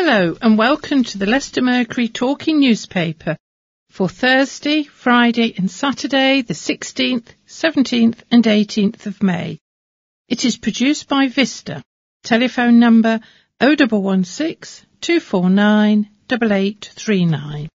Hello and welcome to the Leicester Mercury Talking Newspaper for Thursday, Friday and Saturday the 16th, 17th and 18th of May. It is produced by Vista. Telephone number 0116 249 8839.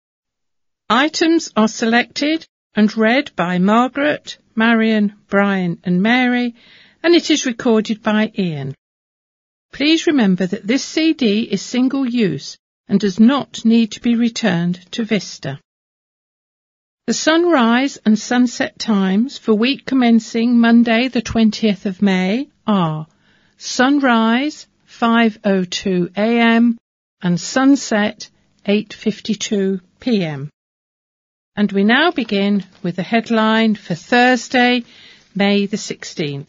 Items are selected and read by Margaret, Marion, Brian and Mary, and it is recorded by Ian. Please remember that this CD is single-use and does not need to be returned to Vista. The sunrise and sunset times for week commencing Monday the 20th of May are sunrise 5:02 a.m. and sunset 8:52 p.m. And we now begin with the headline for Thursday, May the 16th.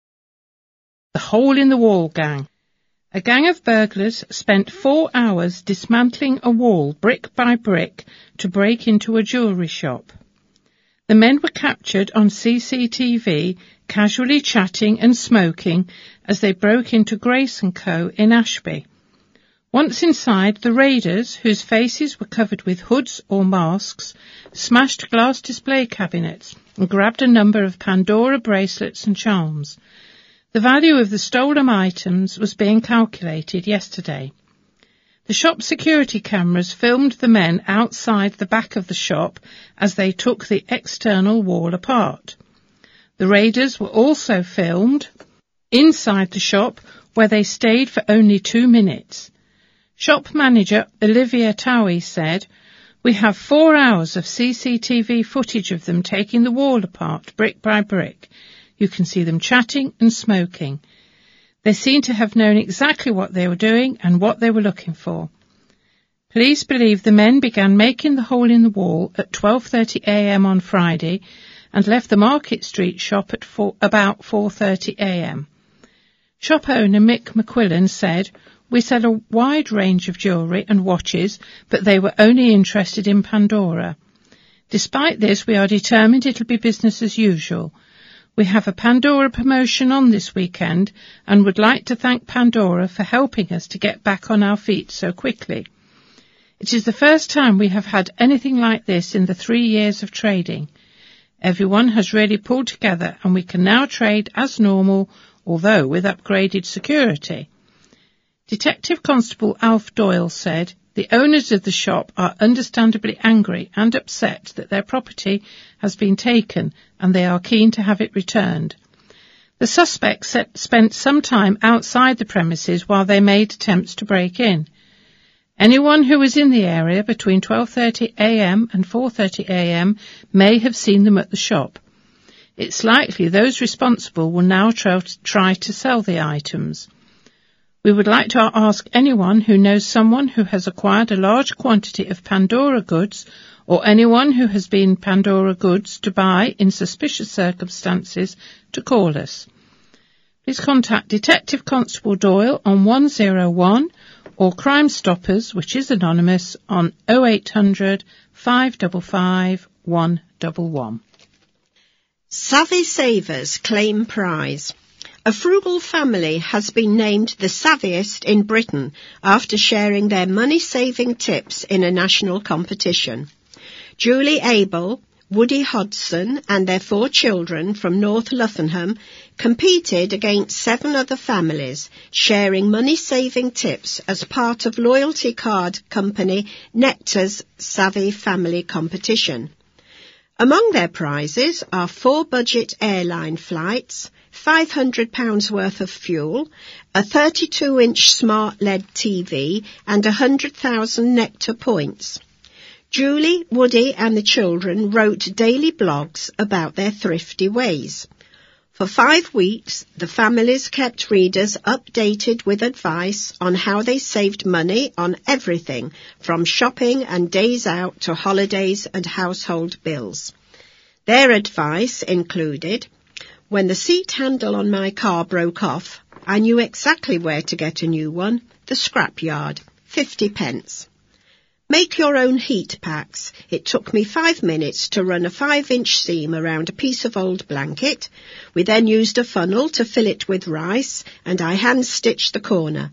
The Hole in the Wall Gang. A gang of burglars spent 4 hours dismantling a wall brick by brick to break into a jewellery shop. The men were captured on CCTV casually chatting and smoking as they broke into Grace & Co. in Ashby. Once inside, the raiders, whose faces were covered with hoods or masks, smashed glass display cabinets and grabbed a number of Pandora bracelets and charms. The value of the stolen items was being calculated yesterday. The shop security cameras filmed the men outside the back of the shop as they took the external wall apart. The raiders were also filmed inside the shop, where they stayed for only 2 minutes. Shop manager Olivia Towie said, "We have 4 hours of CCTV footage of them taking the wall apart brick by brick. You can see them chatting and smoking. They seem to have known exactly what they were doing and what they were looking for." Police believe the men began making the hole in the wall at 12:30 a.m. on Friday and left the Market Street shop at about 4:30 a.m. Shop owner Mick McQuillan said, "We sell a wide range of jewellery and watches, but they were only interested in Pandora. Despite this, we are determined it'll be business as usual. We have a Pandora promotion on this weekend and would like to thank Pandora for helping us to get back on our feet so quickly. It is the first time we have had anything like this in the 3 years of trading. Everyone has really pulled together and we can now trade as normal, although with upgraded security." Detective Constable Alf Doyle said, "The owners of the shop are understandably angry and upset that their property has been taken and they are keen to have it returned. The suspects spent some time outside the premises while they made attempts to break in. Anyone who was in the area between 12:30 a.m. and 4:30 a.m. may have seen them at the shop. It's likely those responsible will now try to sell the items. We would like to ask anyone who knows someone who has acquired a large quantity of Pandora goods or anyone who has been Pandora goods to buy in suspicious circumstances to call us. Please contact Detective Constable Doyle on 101 or Crime Stoppers, which is anonymous, on 0800 555 111. Savvy savers claim prize. A frugal family has been named the savviest in Britain after sharing their money-saving tips in a national competition. Julie Abel, Woody Hodgson and their 4 children from North Luffingham competed against 7 other families, sharing money-saving tips as part of loyalty card company Nectar's Savvy Family competition. Among their prizes are 4 budget airline flights, £500 worth of fuel, a 32-inch smart LED TV and 100,000 Nectar points. Julie, Woody and the children wrote daily blogs about their thrifty ways. For 5 weeks, the families kept readers updated with advice on how they saved money on everything from shopping and days out to holidays and household bills. Their advice included: when the seat handle on my car broke off, I knew exactly where to get a new one, the scrapyard, 50 pence. Make your own heat packs. It took me 5 minutes to run a 5-inch seam around a piece of old blanket. We then used a funnel to fill it with rice, and I hand-stitched the corner.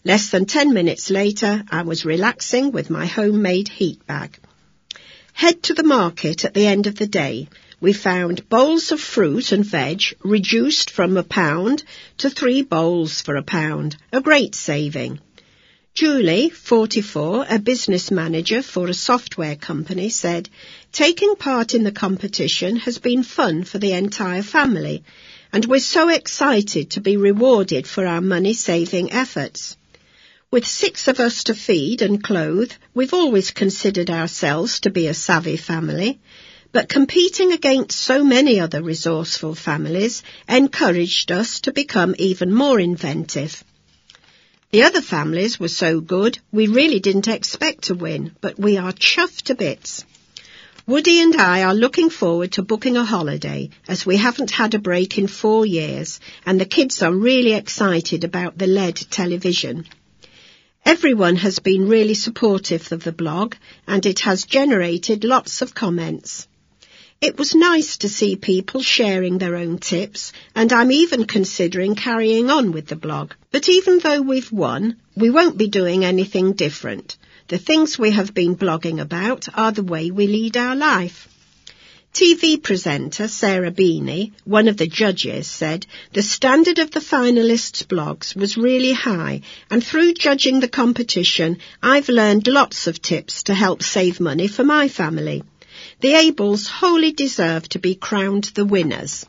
Less than 10 minutes later, I was relaxing with my homemade heat bag. Head to the market at the end of the day. We found bowls of fruit and veg reduced from £1 to 3 bowls for £1, a great saving. Julie, 44, a business manager for a software company, said, "Taking part in the competition has been fun for the entire family, and we're so excited to be rewarded for our money-saving efforts. With 6 of us to feed and clothe, we've always considered ourselves to be a savvy family, but competing against so many other resourceful families encouraged us to become even more inventive. The other families were so good, we really didn't expect to win, but we are chuffed to bits. Woody and I are looking forward to booking a holiday, as we haven't had a break in 4 years, and the kids are really excited about the LED television. Everyone has been really supportive of the blog, and it has generated lots of comments. It was nice to see people sharing their own tips, and I'm even considering carrying on with the blog. But even though we've won, we won't be doing anything different. The things we have been blogging about are the way we lead our life." TV presenter Sarah Beanie, one of the judges, said, "The standard of the finalists' blogs was really high, and through judging the competition, I've learned lots of tips to help save money for my family. The Abels wholly deserve to be crowned the winners."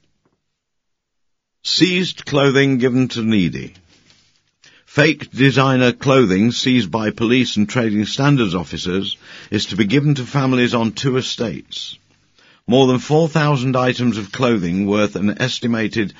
Seized clothing given to needy. Fake designer clothing seized by police and trading standards officers is to be given to families on 2 estates. More than 4,000 items of clothing worth an estimated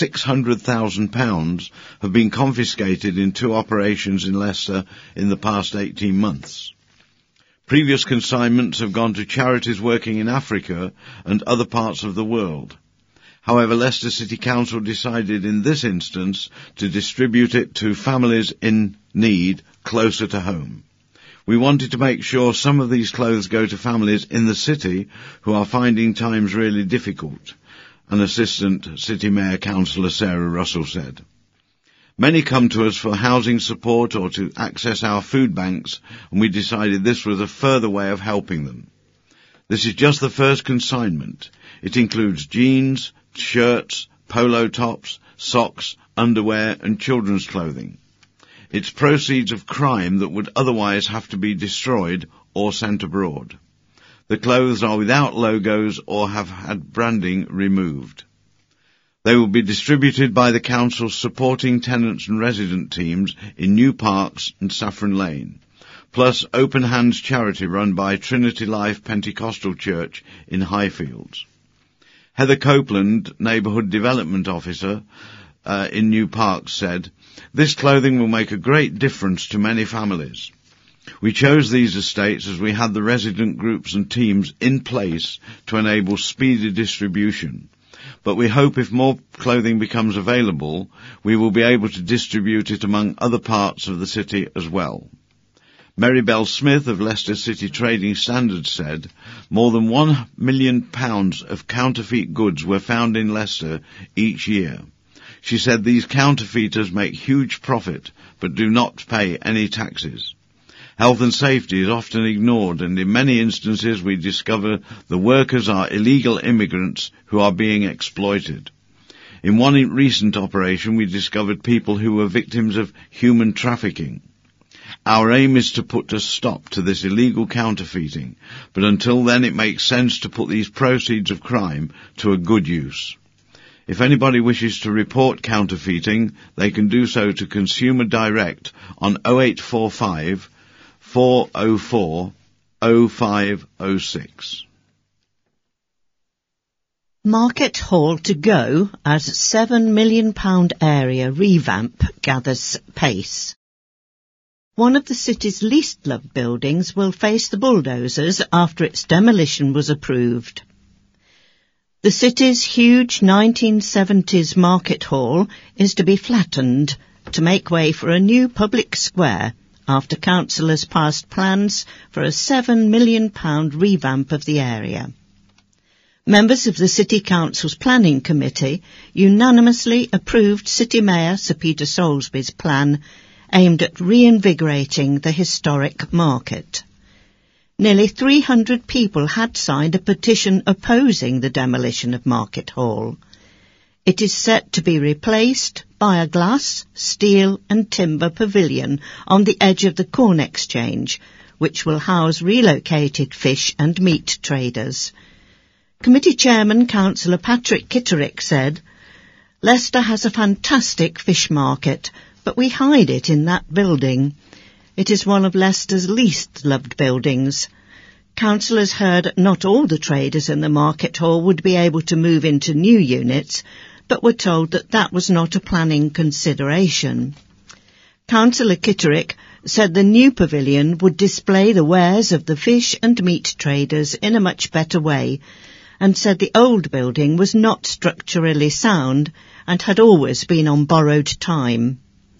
£600,000 have been confiscated in 2 operations in Leicester in the past 18 months. Previous consignments have gone to charities working in Africa and other parts of the world. However, Leicester City Council decided in this instance to distribute it to families in need closer to home. We wanted to make sure some of these clothes go to families in the city who are finding times really difficult, an Assistant City Mayor Councillor Sarah Russell said. Many come to us for housing support or to access our food banks, and we decided this was a further way of helping them. This is just the first consignment. It includes jeans, shirts, polo tops, socks, underwear and children's clothing. It's proceeds of crime that would otherwise have to be destroyed or sent abroad. The clothes are without logos or have had branding removed. They will be distributed by the Council's supporting tenants and resident teams in New Parks and Saffron Lane, plus Open Hands charity run by Trinity Life Pentecostal Church in Highfields. Heather Copeland, Neighbourhood Development Officer in New Parks, said, "This clothing will make a great difference to many families. We chose these estates as we had the resident groups and teams in place to enable speedy distribution. But we hope if more clothing becomes available, we will be able to distribute it among other parts of the city as well." Mary Bell Smith of Leicester City Trading Standards said, "More than £1 million of counterfeit goods were found in Leicester each year." She said these counterfeiters make huge profit, but do not pay any taxes. Health and safety is often ignored, and in many instances we discover the workers are illegal immigrants who are being exploited. In one recent operation we discovered people who were victims of human trafficking. Our aim is to put a stop to this illegal counterfeiting, but until then it makes sense to put these proceeds of crime to a good use. If anybody wishes to report counterfeiting, they can do so to Consumer Direct on 0845 404 0506. Market Hall to go as £7 million area revamp gathers pace. One of the city's least loved buildings will face the bulldozers after its demolition was approved. The city's huge 1970s Market Hall is to be flattened to make way for a new public square after councillors passed plans for a £7 million revamp of the area. Members of the City Council's Planning Committee unanimously approved City Mayor Sir Peter Soulsby's plan, aimed at reinvigorating the historic market. Nearly 300 people had signed a petition opposing the demolition of Market Hall. It is set to be replaced by a glass, steel and timber pavilion on the edge of the Corn Exchange, which will house relocated fish and meat traders. Committee Chairman Councillor Patrick Kitterick said, "Leicester has a fantastic fish market, but we hide it in that building. It is one of Leicester's least loved buildings. Councillors heard not all the traders in the Market Hall would be able to move into new units, but were told that that was not a planning consideration." Councillor Kitterick said the new pavilion would display the wares of the fish and meat traders in a much better way, and said the old building was not structurally sound and had always been on borrowed time.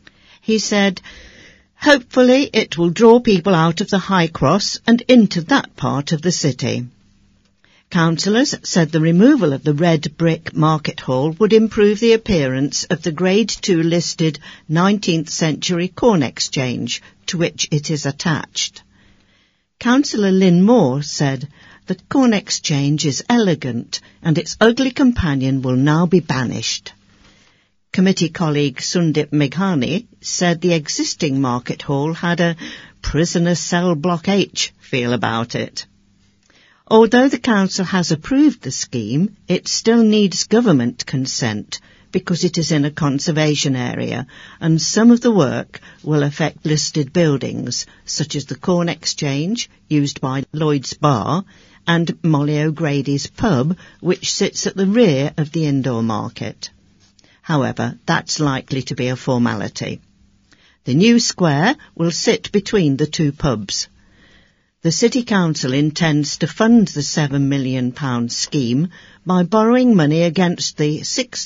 He said, "Hopefully it will draw people out of the High Cross and into that part of the city." Councillors said the removal of the red brick Market Hall would improve the appearance of the Grade 2 listed 19th century Corn Exchange, to which it is attached. Councillor Lynn Moore said the Corn Exchange is elegant and its ugly companion will now be banished. Committee colleague Sundip Meghani said the existing Market Hall had a prisoner cell block H feel about it. Although the council has approved the scheme, it still needs government consent because it is in a conservation area and some of the work will affect listed buildings such as the Corn Exchange, used by Lloyd's Bar, and Molly O'Grady's pub, which sits at the rear of the indoor market. However, that's likely to be a formality. The new square will sit between the two pubs. The City Council intends to fund the £7 million scheme by borrowing money against the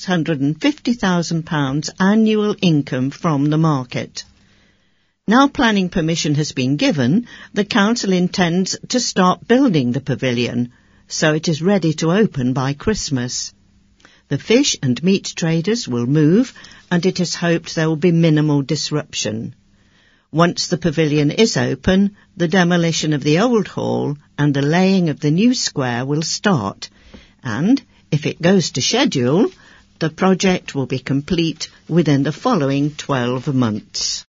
£650,000 annual income from the market. Now planning permission has been given, the Council intends to start building the pavilion, so it is ready to open by Christmas. The fish and meat traders will move, and it is hoped there will be minimal disruption. Once the pavilion is open, the demolition of the old hall and the laying of the new square will start, and, if it goes to schedule, the project will be complete within the following 12 months.